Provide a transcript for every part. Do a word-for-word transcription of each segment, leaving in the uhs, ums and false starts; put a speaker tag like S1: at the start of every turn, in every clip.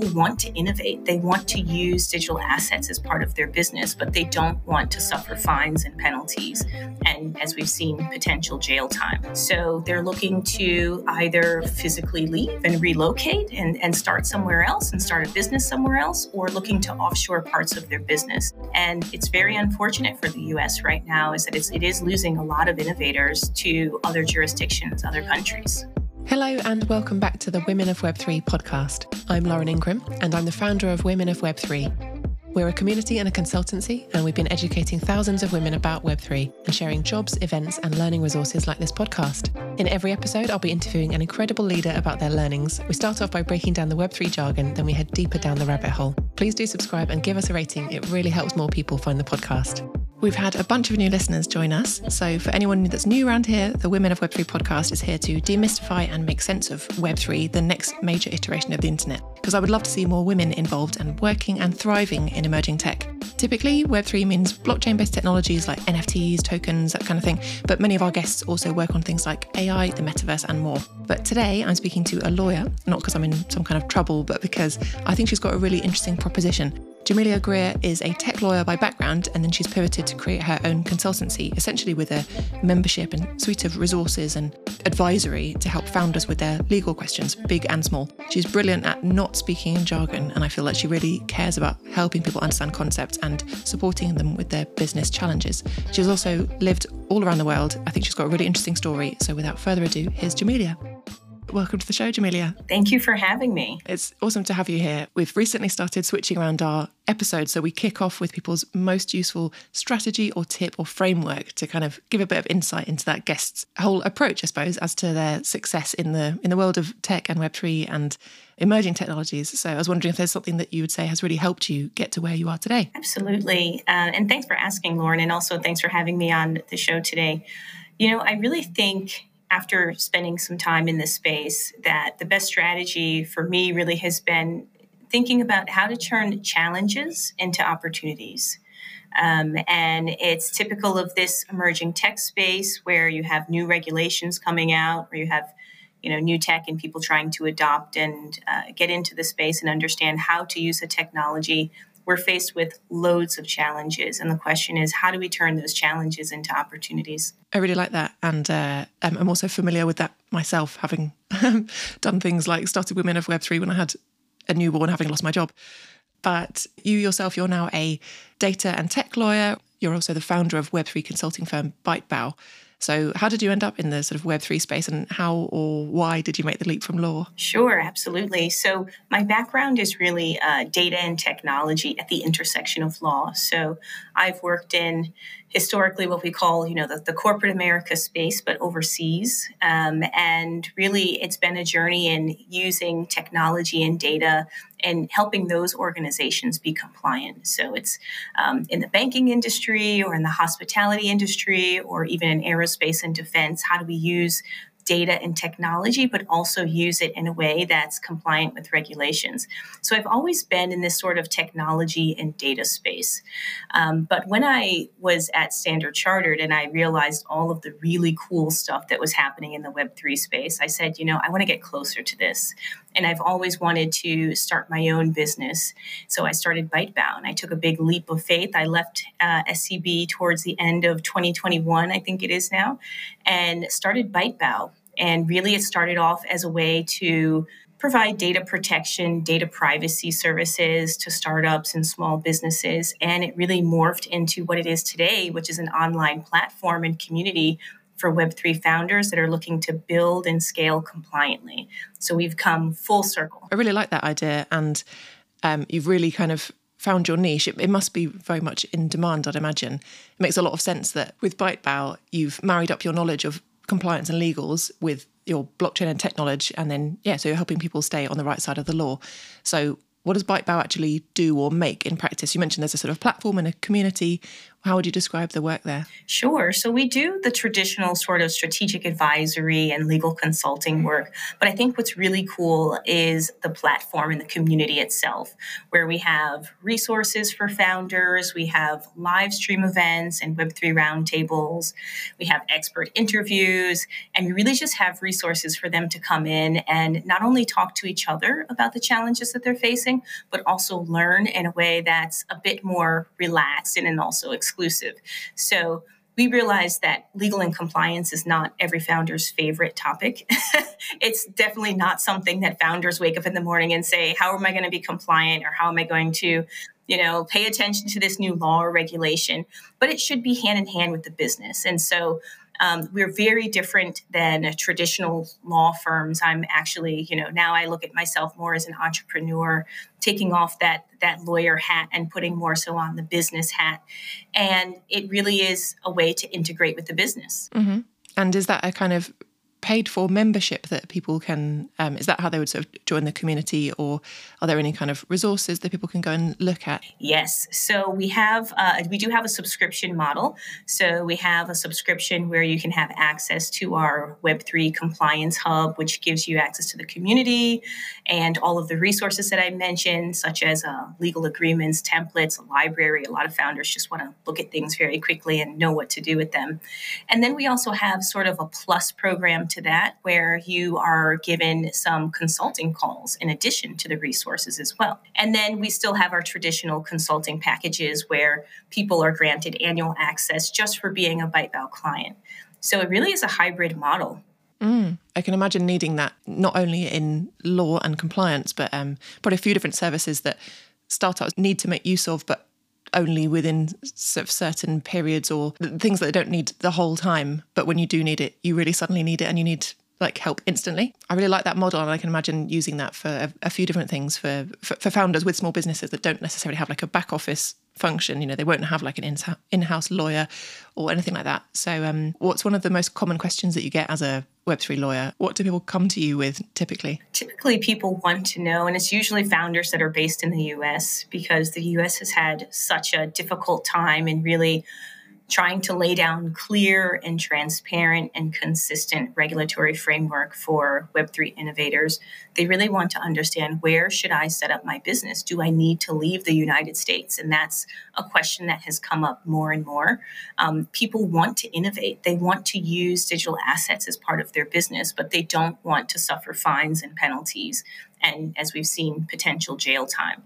S1: really want to innovate. They want to use digital assets as part of their business, but they don't want to suffer fines and penalties. And as we've seen, potential jail time. So they're looking to either physically leave and relocate and, and start somewhere else and start a business somewhere else, or looking to offshore parts of their business. And it's very unfortunate for the U S right now is that it's, it is losing a lot of innovators to other jurisdictions, other countries.
S2: Hello and welcome back to the Women of Web three podcast. I'm Lauren Ingram and I'm the founder of Women of Web three. We're a community and a consultancy, and we've been educating thousands of women about Web three and sharing jobs, events and learning resources like this podcast. In every episode, I'll be interviewing an incredible leader about their learnings. We start off by breaking down the Web three jargon, then we head deeper down the rabbit hole. Please do subscribe and give us a rating. It really helps more people find the podcast. We've had a bunch of new listeners join us. So for anyone that's new around here, the Women of Web three podcast is here to demystify and make sense of Web three, the next major iteration of the internet. Because I would love to see more women involved and working and thriving in emerging tech. Typically, Web three means blockchain-based technologies like N F Ts, tokens, that kind of thing. But many of our guests also work on things like A I, the metaverse and more. But today I'm speaking to a lawyer, not because I'm in some kind of trouble, but because I think she's got a really interesting proposition. Jamelia Greer is a tech lawyer by background, and then she's pivoted to create her own consultancy, essentially with a membership and suite of resources and advisory to help founders with their legal questions, big and small. She's brilliant at not speaking in jargon, and I feel like she really cares about helping people understand concepts and supporting them with their business challenges. She's also lived all around the world. I think she's got a really interesting story. So without further ado, here's Jamelia. Welcome to the show, Jamelia.
S1: Thank you for having me.
S2: It's awesome to have you here. We've recently started switching around our episodes, so we kick off with people's most useful strategy or tip or framework to kind of give a bit of insight into that guest's whole approach, I suppose, as to their success in the in the world of tech and Web three and emerging technologies. So I was wondering if there's something that you would say has really helped you get to where you are today.
S1: Absolutely. Uh, and thanks for asking, Lauren, and also thanks for having me on the show today. You know, I really think after spending some time in this space, that the best strategy for me really has been thinking about how to turn challenges into opportunities. Um, and it's typical of this emerging tech space where you have new regulations coming out, where you have, you know, new tech and people trying to adopt and uh, get into the space and understand how to use the technology. We're faced with loads of challenges. And the question is, how do we turn those challenges into opportunities?
S2: I really like that. And uh, I'm also familiar with that myself, having done things like started Women of Web three when I had a newborn, having lost my job. But you yourself, you're now a data and tech lawyer. You're also the founder of Web three consulting firm ByteBow. So how did you end up in the sort of Web three space, and how or why did you make the leap from law?
S1: Sure, absolutely. So my background is really uh, data and technology at the intersection of law. So I've worked in historically what we call, you know, the, the corporate America space, but overseas. Um, and really, it's been a journey in using technology and data and helping those organizations be compliant. So it's um, in the banking industry or in the hospitality industry or even in aerospace and defense. How do we use data and technology, but also use it in a way that's compliant with regulations? So I've always been in this sort of technology and data space. Um, but when I was at Standard Chartered and I realized all of the really cool stuff that was happening in the Web three space, I said, you know, I want to get closer to this. And I've always wanted to start my own business. So I started ByteBow, and I took a big leap of faith. I left uh, S C B towards the end of twenty twenty-one, I think it is now, and started ByteBow. And really, it started off as a way to provide data protection, data privacy services to startups and small businesses. And it really morphed into what it is today, which is an online platform and community for Web three founders that are looking to build and scale compliantly. So we've come full circle.
S2: I really like that idea. And um, you've really kind of found your niche. It, it must be very much in demand, I'd imagine. It makes a lot of sense that with ByteBow, you've married up your knowledge of compliance and legals with your blockchain and tech knowledge. And then, yeah, so you're helping people stay on the right side of the law. So what does ByteBow actually do or make in practice? You mentioned there's a sort of platform and a community. How would you describe the work there?
S1: Sure. So we do the traditional sort of strategic advisory and legal consulting work. But I think what's really cool is the platform and the community itself, where we have resources for founders, we have live stream events and Web three roundtables, we have expert interviews, and we really just have resources for them to come in and not only talk to each other about the challenges that they're facing, but also learn in a way that's a bit more relaxed and, and also exclusive. So we realized that legal and compliance is not every founder's favorite topic. It's definitely not something that founders wake up in the morning and say, how am I going to be compliant, or how am I going to, you know, pay attention to this new law or regulation? But it should be hand in hand with the business. And so Um, we're very different than traditional law firms. I'm actually, you know, now I look at myself more as an entrepreneur, taking off that that lawyer hat and putting more so on the business hat. And it really is a way to integrate with the business.
S2: Mm-hmm. And is that a kind of paid for membership that people can, um, is that how they would sort of join the community, or are there any kind of resources that people can go and look at?
S1: Yes. So we have, uh, we do have a subscription model. So we have a subscription where you can have access to our Web three Compliance Hub, which gives you access to the community and all of the resources that I mentioned, such as uh, legal agreements, templates, a library. A lot of founders just want to look at things very quickly and know what to do with them. And then we also have sort of a plus program to that, where you are given some consulting calls in addition to the resources as well. And then we still have our traditional consulting packages where people are granted annual access just for being a ByteBow client. So it really is a hybrid model.
S2: Mm, I can imagine needing that not only in law and compliance, but um, probably a few different services that startups need to make use of, but only within sort of certain periods, or things that they don't need the whole time. But when you do need it, you really suddenly need it and you need like help instantly. I really like that model, and I can imagine using that for a, a few different things for, for for founders with small businesses that don't necessarily have like a back office function. You know, they won't have like an in- in-house lawyer or anything like that. So um, what's one of the most common questions that you get as a Web three lawyer? What do people come to you with typically?
S1: Typically, people want to know, and it's usually founders that are based in the U S, because the U S has had such a difficult time in really trying to lay down clear and transparent and consistent regulatory framework for Web three innovators. They really want to understand, where should I set up my business? Do I need to leave the United States? And that's a question that has come up more and more. Um, people want to innovate. They want to use digital assets as part of their business, but they don't want to suffer fines and penalties, and, as we've seen, potential jail time.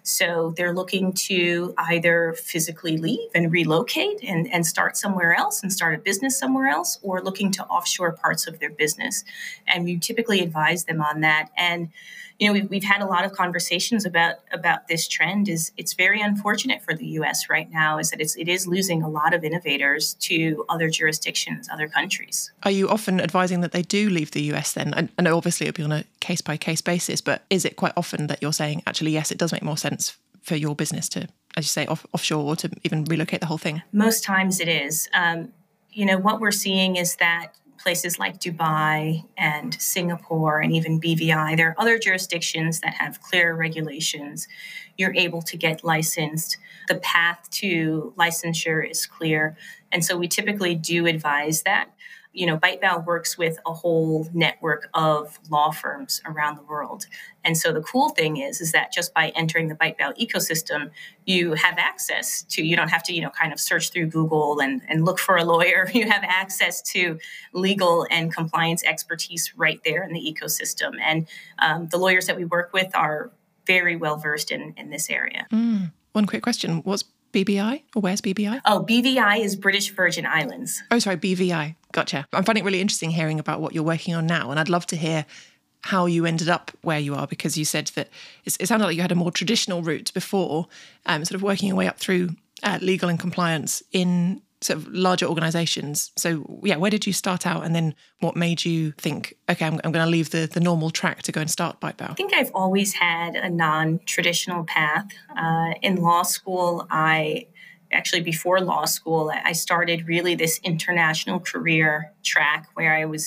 S1: So they're looking to either physically leave and relocate and, and start somewhere else and start a business somewhere else, or looking to offshore parts of their business. And we typically advise them on that. And, you know, we've, we've had a lot of conversations about, about this trend. Is it's very unfortunate for the U S right now, is that it's, it is losing a lot of innovators to other jurisdictions, other countries.
S2: Are you often advising that they do leave the U S then? I, I know obviously it'll be on a case-by-case basis, but is it quite often that you're saying, actually, yes, it does make more sense for your business to, as you say, off, offshore, or to even relocate the whole thing?
S1: Most times it is. Um, you know, what we're seeing is that places like Dubai and Singapore and even B V I, there are other jurisdictions that have clear regulations. You're able to get licensed. The path to licensure is clear. And so we typically do advise that. You know, ByteBow works with a whole network of law firms around the world. And so the cool thing is, is that just by entering the ByteBow ecosystem, you have access to, you don't have to, you know, kind of search through Google and, and look for a lawyer. You have access to legal and compliance expertise right there in the ecosystem. And um, the lawyers that we work with are very well versed in, in this area.
S2: Mm. One quick question. What's B V I, or where's B V I?
S1: Oh, B V I is British Virgin Islands.
S2: Oh, sorry, B V I. Gotcha. I'm finding it really interesting hearing about what you're working on now, and I'd love to hear how you ended up where you are, because you said that it sounded like you had a more traditional route before, um, sort of working your way up through uh, legal and compliance in sort of larger organisations. So, yeah, where did you start out, and then what made you think, okay, I'm, I'm going to leave the, the normal track to go and start ByteBow?
S1: I think I've always had a non-traditional path. Uh, in law school, I actually, before law school, I started really this international career track where I was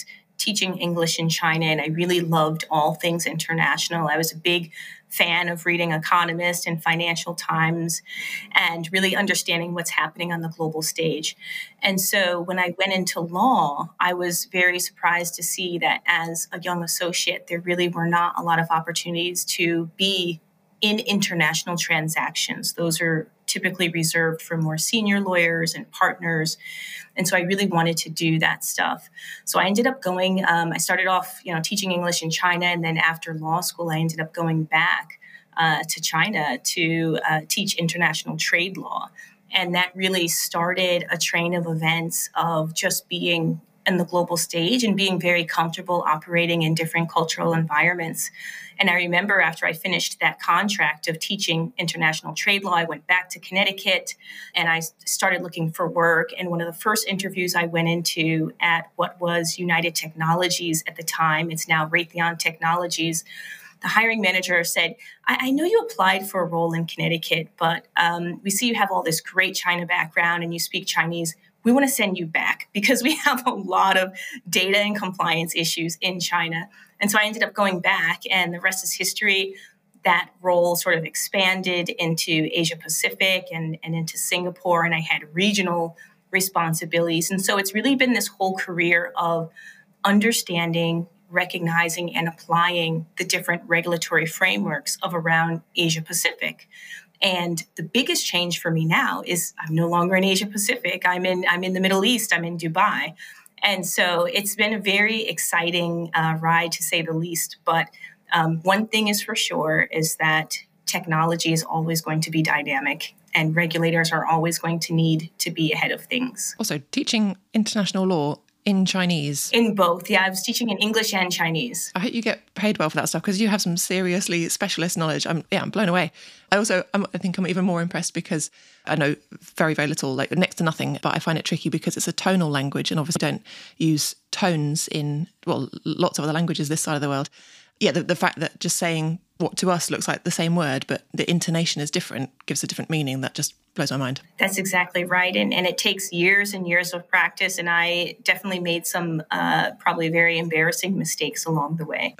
S1: teaching English in China, and I really loved all things international. I was a big fan of reading Economist and Financial Times and really understanding what's happening on the global stage. And so when I went into law, I was very surprised to see that as a young associate, there really were not a lot of opportunities to be in international transactions. Those are typically reserved for more senior lawyers and partners. And so I really wanted to do that stuff. So I ended up going, um, I started off, you know, teaching English in China. And then after law school, I ended up going back uh, to China to uh, teach international trade law. And that really started a train of events of just being in the global stage and being very comfortable operating in different cultural environments. And I remember after I finished that contract of teaching international trade law, I went back to Connecticut and I started looking for work. And one of the first interviews I went into at what was United Technologies at the time, it's now Raytheon Technologies, the hiring manager said, I, I know you applied for a role in Connecticut, but um, we see you have all this great China background and you speak Chinese. We want to send you back because we have a lot of data and compliance issues in China. And so I ended up going back, and the rest is history. That role sort of expanded into Asia Pacific and, and into Singapore, and I had regional responsibilities. And so it's really been this whole career of understanding, recognizing, and applying the different regulatory frameworks of around Asia Pacific. And the biggest change for me now is I'm no longer in Asia Pacific. I'm in I'm in the Middle East. I'm in Dubai. And so it's been a very exciting uh, ride, to say the least. But um, one thing is for sure is that technology is always going to be dynamic, and regulators are always going to need to be ahead of things.
S2: Also, teaching international law in Chinese.
S1: In both. Yeah, I was teaching in English and Chinese.
S2: I hope you get paid well for that stuff because you have some seriously specialist knowledge. I'm yeah, I'm blown away. I also, I'm, I think I'm even more impressed because I know very, very little, like next to nothing, but I find it tricky because it's a tonal language and obviously don't use tones in, well, lots of other languages this side of the world. Yeah, the, the fact that just saying what to us looks like the same word, but the intonation is different, gives a different meaning, that just blows my mind.
S1: That's exactly right. And, and it takes years and years of practice. And I definitely made some uh, probably very embarrassing mistakes along the way.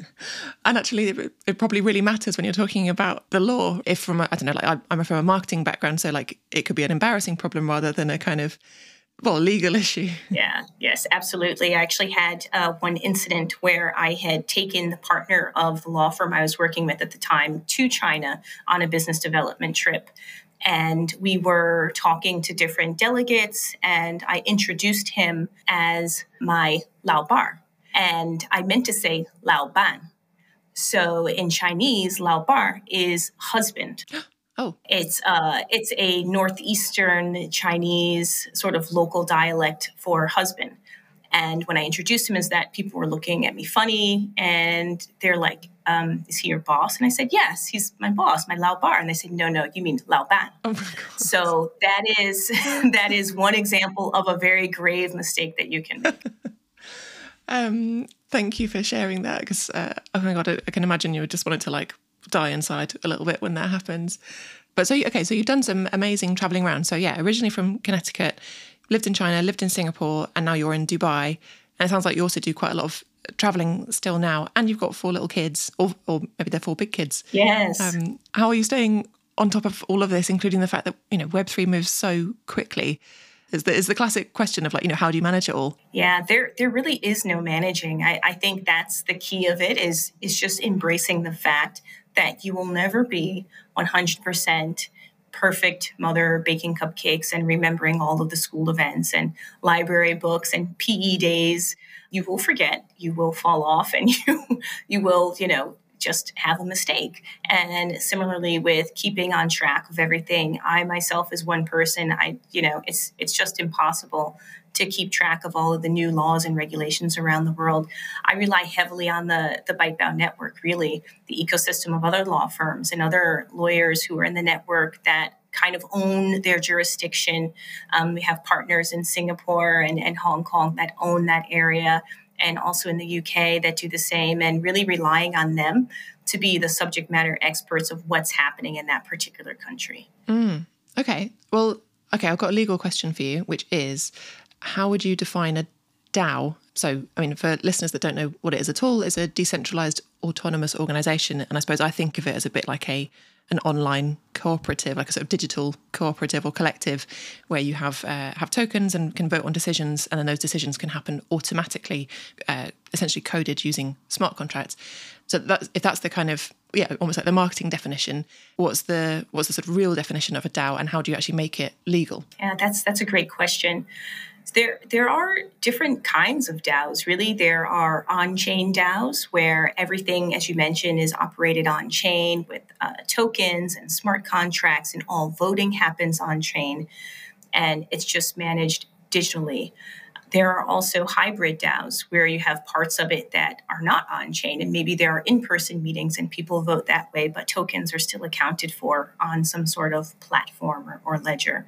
S2: And actually, it, it probably really matters when you're talking about the law. If from, a, I don't know, like I'm from a marketing background, so like it could be an embarrassing problem rather than a kind of, well, legal issue.
S1: Yeah, yes, absolutely. I actually had uh, one incident where I had taken the partner of the law firm I was working with at the time to China on a business development trip. And we were talking to different delegates, and I introduced him as my Lao Bar. And I meant to say Lao Ban. So in Chinese, Lao Bar is husband.
S2: Oh,
S1: it's uh, it's a northeastern Chinese sort of local dialect for husband. And when I introduced him as that, people were looking at me funny, and they're like, um, "Is he your boss?" And I said, "Yes, he's my boss, my Lao Bar." And they said, "No, no, you mean Lao Ban."
S2: Oh my God.
S1: So that is that is one example of a very grave mistake that you can make.
S2: um, thank you for sharing that, because uh, oh my God, I, I can imagine you would just wanted to like die inside a little bit when that happens. But so, okay, so you've done some amazing traveling around. So yeah, originally from Connecticut, lived in China, lived in Singapore, and now you're in Dubai. And it sounds like you also do quite a lot of traveling still now. And you've got four little kids, or, or maybe they're four big kids.
S1: Yes.
S2: Um, how are you staying on top of all of this, including the fact that, you know, Web three moves so quickly? Is the, is the classic question of like, you know, how do you manage it all?
S1: Yeah, there there really is no managing. I, I think that's the key of it is is just embracing the fact that you will never be one hundred percent perfect mother baking cupcakes and remembering all of the school events and library books and P E days. You will forget, you will fall off, and you you will, you know, just have a mistake. And similarly with keeping on track of everything, I myself as one person, I, you know, it's it's just impossible to keep track of all of the new laws and regulations around the world. I rely heavily on the, the Bytebound network, really, the ecosystem of other law firms and other lawyers who are in the network that kind of own their jurisdiction. Um, we have partners in Singapore and, and Hong Kong that own that area, and also in the U K that do the same, and really relying on them to be the subject matter experts of what's happening in that particular country.
S2: Mm, okay. Well, okay, I've got a legal question for you, which is, how would you define a DAO, So, I mean, for listeners that don't know what it is at all, it's a decentralized autonomous organization. And I suppose I think of it as a bit like a an online cooperative, like a sort of digital cooperative or collective, where you have uh, have tokens and can vote on decisions, and then those decisions can happen automatically, uh, essentially coded using smart contracts. So that's, if that's the kind of, yeah, almost like the marketing definition, what's the what's the sort of real definition of a DAO, and how do you actually make it legal?
S1: Yeah, that's that's a great question. There, there are different kinds of DAOs, really. There are on-chain DAOs where everything, as you mentioned, is operated on-chain with uh, tokens and smart contracts, and all voting happens on-chain, and it's just managed digitally. There are also hybrid DAOs where you have parts of it that are not on-chain, and maybe there are in-person meetings and people vote that way, but tokens are still accounted for on some sort of platform or, or ledger.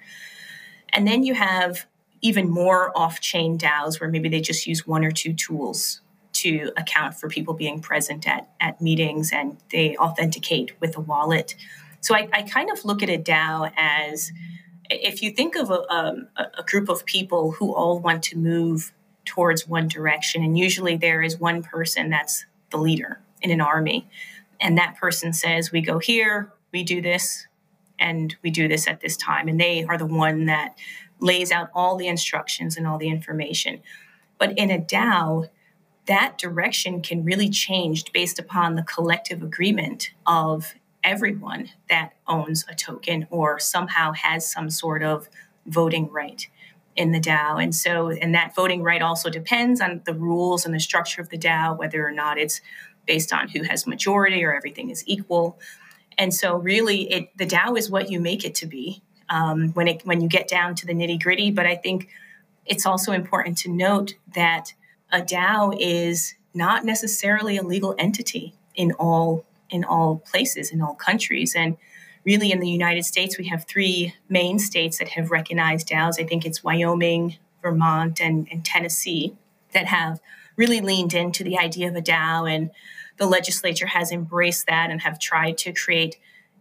S1: And then you have even more off-chain DAOs where maybe they just use one or two tools to account for people being present at, at meetings, and they authenticate with a wallet. So I, I kind of look at a DAO as, if you think of a, um, a group of people who all want to move towards one direction, and usually there is one person that's the leader in an army, and that person says, we go here, we do this, and we do this at this time. And they are the one that lays out all the instructions and all the information. But in a DAO, that direction can really change based upon the collective agreement of everyone that owns a token or somehow has some sort of voting right in the DAO. And so, and that voting right also depends on the rules and the structure of the DAO, whether or not it's based on who has majority or everything is equal. And so really, it, the DAO is what you make it to be um, when it when you get down to the nitty gritty. But I think it's also important to note that a DAO is not necessarily a legal entity in all in all places, in all countries. And really, in the United States, we have three main states that have recognized DAOs. I think it's Wyoming, Vermont, and, and Tennessee that have really leaned into the idea of a DAO, and the legislature has embraced that and have tried to create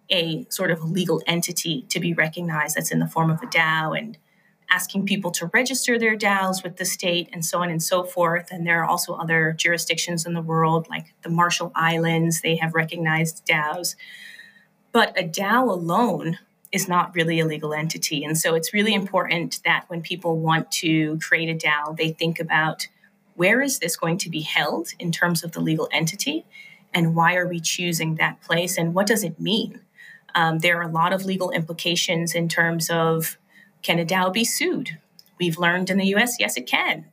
S1: a sort of legal entity to be recognized that's in the form of a DAO, and asking people to register their DAOs with the state and so on and so forth. And there are also other jurisdictions in the world, like the Marshall Islands, they have recognized DAOs. But a DAO alone is not really a legal entity. And so it's really important that when people want to create a DAO, they think about, where is this going to be held in terms of the legal entity? And why are we choosing that place? And what does it mean? Um, there are a lot of legal implications in terms of, can a DAO be sued? We've learned in the U S, yes, it can.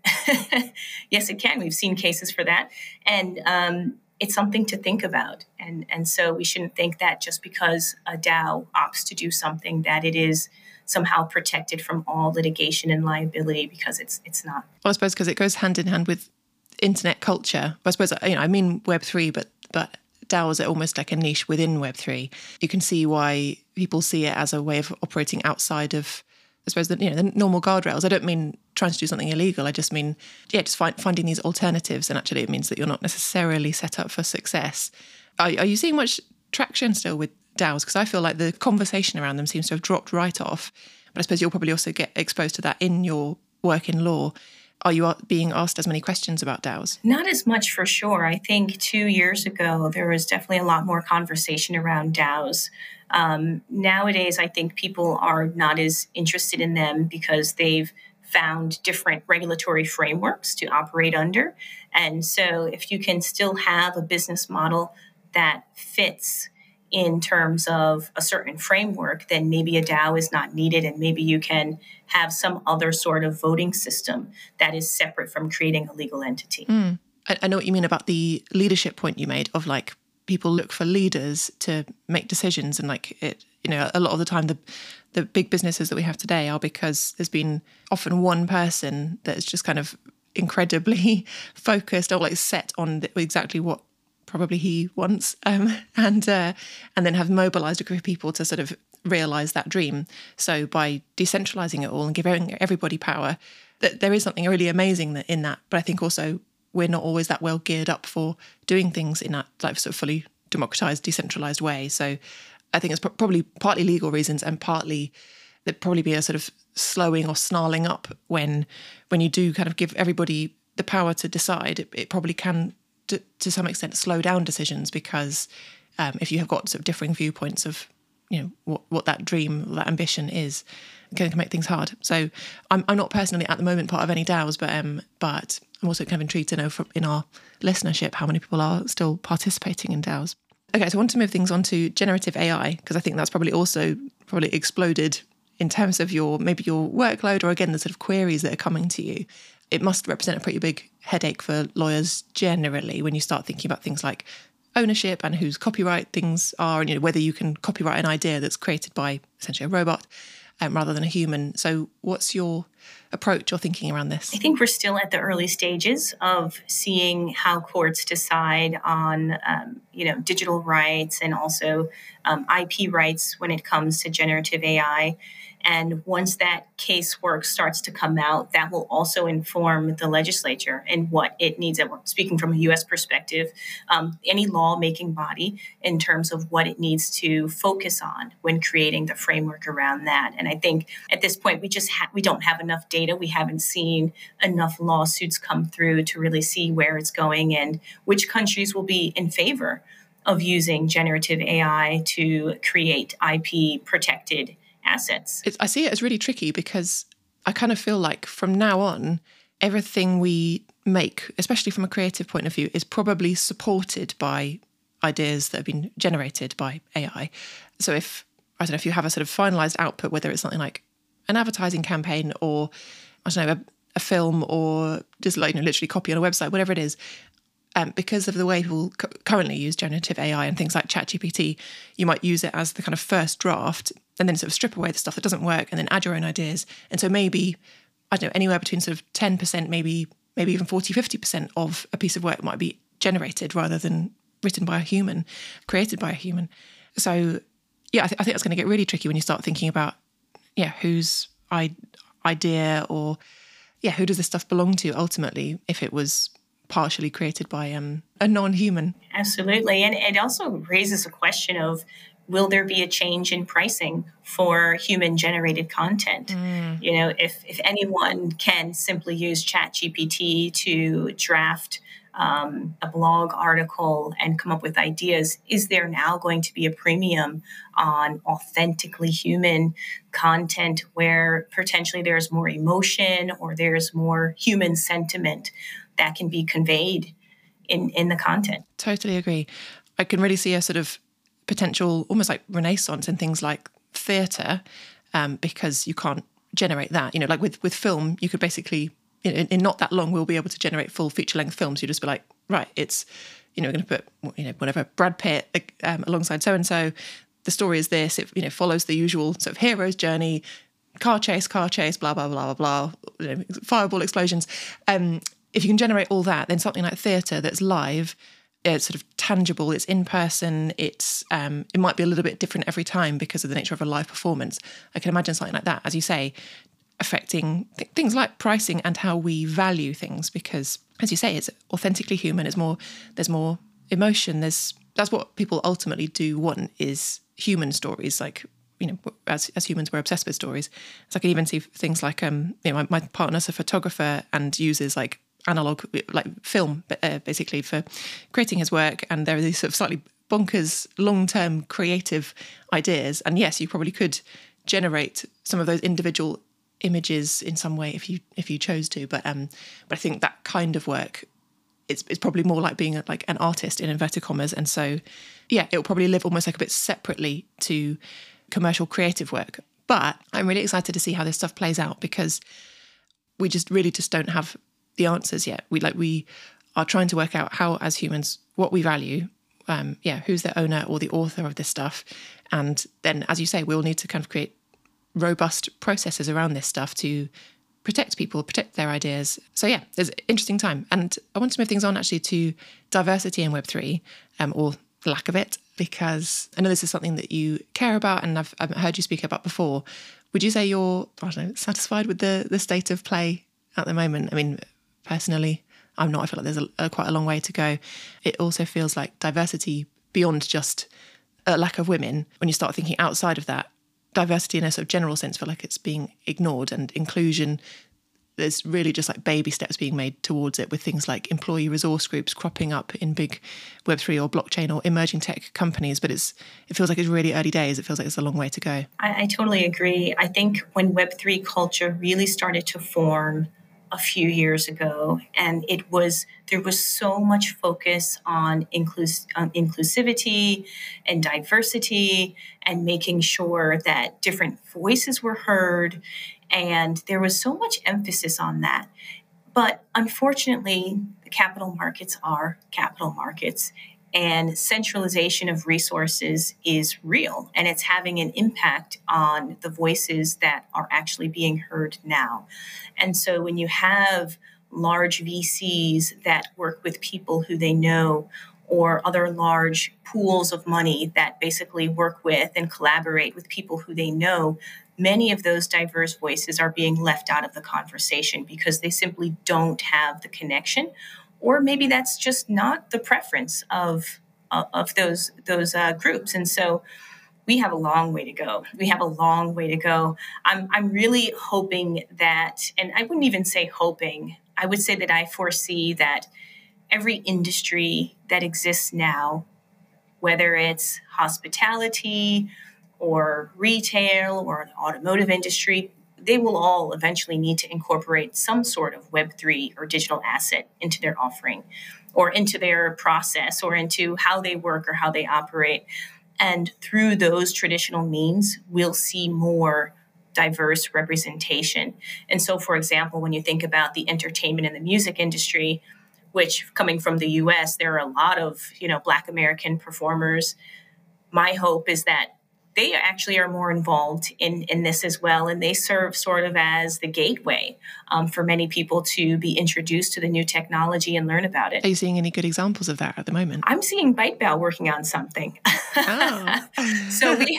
S1: Yes, it can. We've seen cases for that. And um, it's something to think about. And, and so we shouldn't think that just because a DAO opts to do something, that it is somehow protected from all litigation and liability, because it's it's not.
S2: Well, I suppose because it goes hand in hand with internet culture. I suppose, you know, I mean Web three, but but DAOs are almost like a niche within Web three. You can see why people see it as a way of operating outside of, I suppose, the, you know, the normal guardrails. I don't mean trying to do something illegal. I just mean, yeah, just find, finding these alternatives. And actually it means that you're not necessarily set up for success. Are, are you seeing much traction still with DAOs? Because I feel like the conversation around them seems to have dropped right off. But I suppose you'll probably also get exposed to that in your work in law. Are you being asked as many questions about DAOs?
S1: Not as much, for sure. I think two years ago, there was definitely a lot more conversation around DAOs. Um, nowadays, I think people are not as interested in them because they've found different regulatory frameworks to operate under. And so if you can still have a business model that fits in terms of a certain framework, then maybe a DAO is not needed, and maybe you can have some other sort of voting system that is separate from creating a legal entity.
S2: Mm. I, I know what you mean about the leadership point you made of, like, people look for leaders to make decisions, and like it, you know, a lot of the time the the big businesses that we have today are because there's been often one person that's just kind of incredibly focused or like set on the, exactly what probably he wants, um, and uh, and then have mobilized a group of people to sort of realize that dream. So by decentralizing it all and giving everybody power, that there is something really amazing in that. But I think also we're not always that well geared up for doing things in that like sort of fully democratized, decentralized way. So I think it's probably partly legal reasons, and partly there'd probably be a sort of slowing or snarling up when when you do kind of give everybody the power to decide, it, it probably can, to, to some extent, slow down decisions, because um, if you have got sort of differing viewpoints of, you know, what, what that dream, that ambition is, it can make things hard. So I'm, I'm not personally at the moment part of any DAOs, but um, but I'm also kind of intrigued to know from in our listenership how many people are still participating in DAOs. Okay, so I want to move things on to generative A I, because I think that's probably also probably exploded in terms of your maybe your workload, or again the sort of queries that are coming to you. It must represent a pretty big headache for lawyers generally when you start thinking about things like ownership and whose copyright things are, and you know whether you can copyright an idea that's created by essentially a robot um, rather than a human. So what's your approach or thinking around this?
S1: I think we're still at the early stages of seeing how courts decide on, um, you know, digital rights and also um, I P rights when it comes to generative A I. And once that casework starts to come out, that will also inform the legislature and what it needs. And we're speaking from a U S perspective, um, any lawmaking body in terms of what it needs to focus on when creating the framework around that. And I think at this point, we just ha- we don't have enough data. We haven't seen enough lawsuits come through to really see where it's going and which countries will be in favor of using generative A I to create I P protected assets.
S2: It's, I see it as really tricky, because I kind of feel like from now on, everything we make, especially from a creative point of view, is probably supported by ideas that have been generated by A I. So if, I don't know, if you have a sort of finalized output, whether it's something like an advertising campaign or, I don't know, a, a film, or just like, you know, literally copy on a website, whatever it is, Um, because of the way people cu- currently use generative A I and things like ChatGPT, you might use it as the kind of first draft and then sort of strip away the stuff that doesn't work and then add your own ideas. And so maybe, I don't know, anywhere between sort of ten percent, maybe maybe even forty, fifty percent of a piece of work might be generated rather than written by a human, created by a human. So, yeah, I, th- I think that's going to get really tricky when you start thinking about, yeah, whose I- idea or, yeah, who does this stuff belong to ultimately if it was partially created by um, a non-human.
S1: Absolutely. And it also raises a question of, will there be a change in pricing for human-generated content? Mm. You know, if, if anyone can simply use ChatGPT to draft um, a blog article and come up with ideas, is there now going to be a premium on authentically human content where potentially there's more emotion or there's more human sentiment that can be conveyed in, in the content?
S2: Totally agree. I can really see a sort of potential almost like renaissance in things like theatre, um, because you can't generate that. You know, like with, with film, you could basically, you know, in, in not that long, we'll be able to generate full feature-length films. You just be like, right, it's, you know, we're going to put, you know, whatever, Brad Pitt um, alongside so-and-so. The story is this. It, you know, follows the usual sort of hero's journey, car chase, car chase, blah, blah, blah, blah, blah, you know, fireball explosions. Um, if you can generate all that, then something like theatre that's live, it's sort of tangible, it's in person, it's um, it might be a little bit different every time because of the nature of a live performance. I can imagine something like that, as you say, affecting th- things like pricing and how we value things, because, as you say, it's authentically human. It's more, there's more emotion. There's that's what people ultimately do want, is human stories. Like, you know, as as humans, we're obsessed with stories. So I can even see things like, um, you know, my, my partner's a photographer and uses like analog, like film, uh, basically for creating his work. And there are these sort of slightly bonkers, long-term creative ideas. And yes, you probably could generate some of those individual images in some way if you if you chose to. But um, but I think that kind of work, it's it's probably more like being a, like an artist in inverted commas. And so, yeah, it will probably live almost like a bit separately to commercial creative work. But I'm really excited to see how this stuff plays out, because we just really just don't have the answers yet. We like we are trying to work out how, as humans, what we value. Um, yeah, who's the owner or the author of this stuff, and then, as you say, we'll need to kind of create robust processes around this stuff to protect people, protect their ideas. So yeah, there's an interesting time, and I want to move things on actually to diversity in Web three, um, or lack of it, because I know this is something that you care about, and I've, I've heard you speak about before. Would you say you're, I don't know, satisfied with the the state of play at the moment? I mean, personally, I'm not. I feel like there's a, a, quite a long way to go. It also feels like diversity beyond just a lack of women. When you start thinking outside of that, diversity in a sort of general sense, feel like it's being ignored, and inclusion there's really just like baby steps being made towards it, with things like employee resource groups cropping up in big Web three or blockchain or emerging tech companies. But it's it feels like it's really early days. It feels like it's a long way to go.
S1: I, I totally agree. I think when Web three culture really started to form a few years ago, and it was there was so much focus on inclus- um, inclusivity and diversity and making sure that different voices were heard, and there was so much emphasis on that. But unfortunately, the capital markets are capital markets, and centralization of resources is real, and it's having an impact on the voices that are actually being heard now. And so when you have large V Cs that work with people who they know, or other large pools of money that basically work with and collaborate with people who they know, many of those diverse voices are being left out of the conversation because they simply don't have the connection, or maybe that's just not the preference of uh, of those those uh, groups. And so we have a long way to go. We have a long way to go. I'm I'm really hoping that, and I wouldn't even say hoping, I would say that I foresee that every industry that exists now, whether it's hospitality or retail or the automotive industry, they will all eventually need to incorporate some sort of Web three or digital asset into their offering, or into their process, or into how they work or how they operate. And through those traditional means, we'll see more diverse representation. And so, for example, when you think about the entertainment and the music industry, which coming from the U S, there are a lot of, you know, Black American performers. My hope is that they actually are more involved in, in this as well. And they serve sort of as the gateway um, for many people to be introduced to the new technology and learn about it.
S2: Are you seeing any good examples of that at the moment?
S1: I'm seeing ByteBow working on something.
S2: Oh.
S1: so we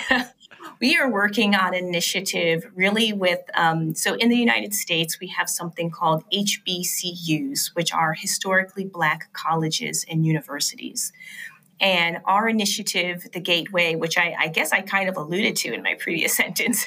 S1: we are working on an initiative really with, um, so in the United States, we have something called H B C Us, which are historically Black colleges and universities. And our initiative, the Gateway, which I, I guess I kind of alluded to in my previous sentence,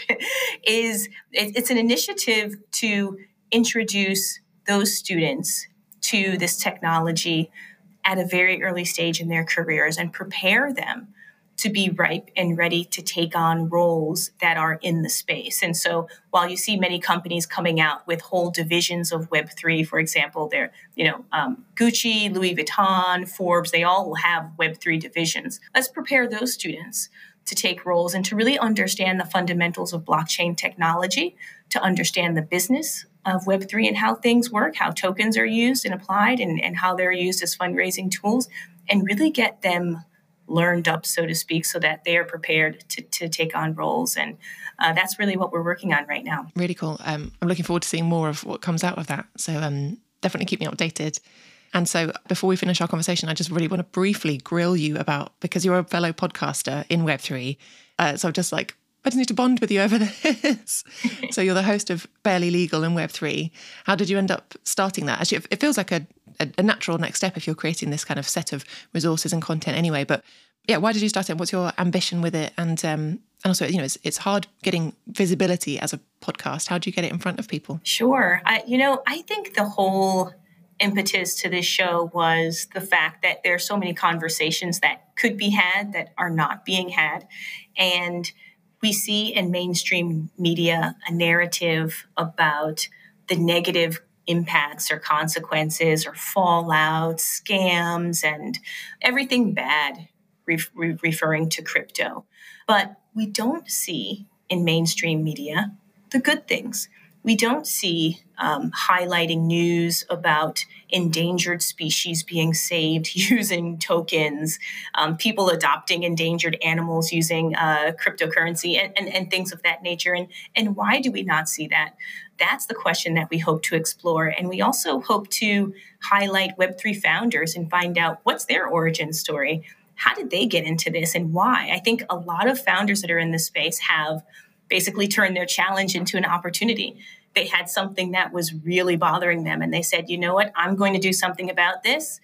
S1: is it, it's an initiative to introduce those students to this technology at a very early stage in their careers and prepare them to be ripe and ready to take on roles that are in the space. And so while you see many companies coming out with whole divisions of Web three, for example, they're, you know, um, Gucci, Louis Vuitton, Forbes, they all will have Web three divisions. Let's prepare those students to take roles and to really understand the fundamentals of blockchain technology, to understand the business of Web three and how things work, how tokens are used and applied, and, and how they're used as fundraising tools, and really get them learned up, so to speak, so that they are prepared to, to take on roles. And uh, that's really what we're working on right now.
S2: Really cool. Um, I'm looking forward to seeing more of what comes out of that. So um, definitely keep me updated. And so before we finish our conversation, I just really want to briefly grill you about, because you're a fellow podcaster in Web three. Uh, so I'm just like, I just need to bond with you over this. So you're the host of Barely Legal in Web three. How did you end up starting that? Actually, it feels like a, a, a natural next step if you're creating this kind of set of resources and content anyway. But yeah, why did you start it? What's your ambition with it? And um, and also, you know, it's, it's hard getting visibility as a podcast. How do you get it in front of people?
S1: Sure. I, you know, I think the whole impetus to this show was the fact that there are so many conversations that could be had that are not being had. And we see in mainstream media a narrative about the negative impacts or consequences or fallout, scams, and everything bad re- re- referring to crypto. But we don't see in mainstream media the good things. We don't see um, highlighting news about endangered species being saved using tokens, um, people adopting endangered animals using uh, cryptocurrency, and, and, and things of that nature. And, and why do we not see that? That's the question that we hope to explore. And we also hope to highlight Web three founders and find out what's their origin story. How did they get into this and why? I think a lot of founders that are in this space have basically turned their challenge into an opportunity. They had something that was really bothering them, and they said, you know what, I'm going to do something about this.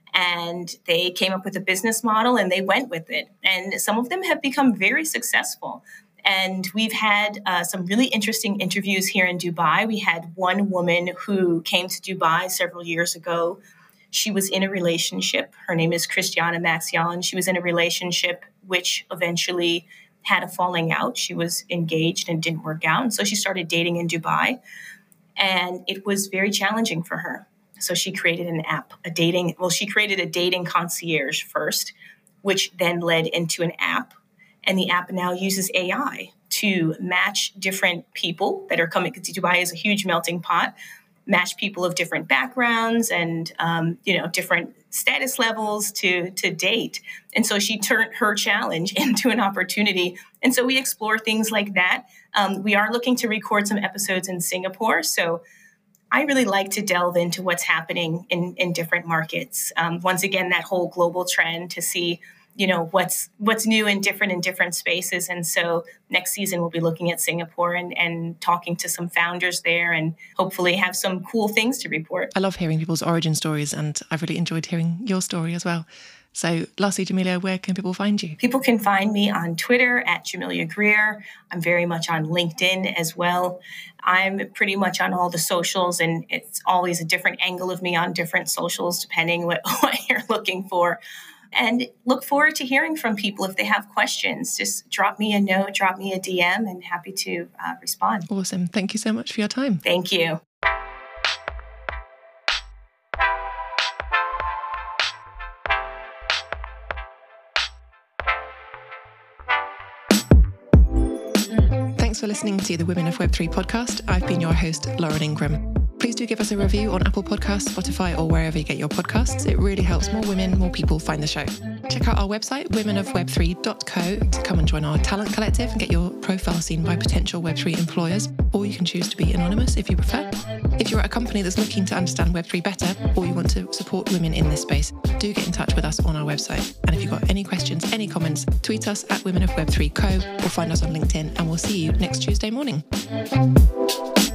S1: And they came up with a business model and they went with it. And some of them have become very successful. And we've had uh, some really interesting interviews here in Dubai. We had one woman who came to Dubai several years ago. She was in a relationship. Her name is Christiana Maxion. She was in a relationship which eventually had a falling out. She was engaged and didn't work out. And so she started dating in Dubai. And it was very challenging for her. So she created an app, a dating, well, she created a dating concierge first, which then led into an app. And the app now uses A I to match different people that are coming. Because Dubai is a huge melting pot, match people of different backgrounds and, um, you know, different status levels to, to date. And so she turned her challenge into an opportunity. And so we explore things like that. Um, we are looking to record some episodes in Singapore. So I really like to delve into what's happening in, in different markets. Um, once again, that whole global trend to see, you know, what's what's new and different in different spaces. And so next season, we'll be looking at Singapore and, and talking to some founders there and hopefully have some cool things to report.
S2: I love hearing people's origin stories, and I've really enjoyed hearing your story as well. So lastly, Jamelia, where can people find you?
S1: People can find me on Twitter at Jamelia Greer. I'm very much on LinkedIn as well. I'm pretty much on all the socials, and it's always a different angle of me on different socials, depending what, what you're looking for. And look forward to hearing from people. If they have questions, just drop me a note, drop me a D M, and happy to uh, respond.
S2: Awesome. Thank you so much for your time.
S1: Thank you.
S2: Thanks for listening to the Women of Web three podcast. I've been your host, Lauren Ingram. Please do give us a review on Apple Podcasts, Spotify, or wherever you get your podcasts. It really helps more women, more people find the show. Check out our website, women of web three dot co, to come and join our talent collective and get your profile seen by potential Web three employers, or you can choose to be anonymous if you prefer. If you're at a company that's looking to understand Web three better, or you want to support women in this space, do get in touch with us on our website. And if you've got any questions, any comments, tweet us at women of web three co, or find us on LinkedIn, and we'll see you next Tuesday morning.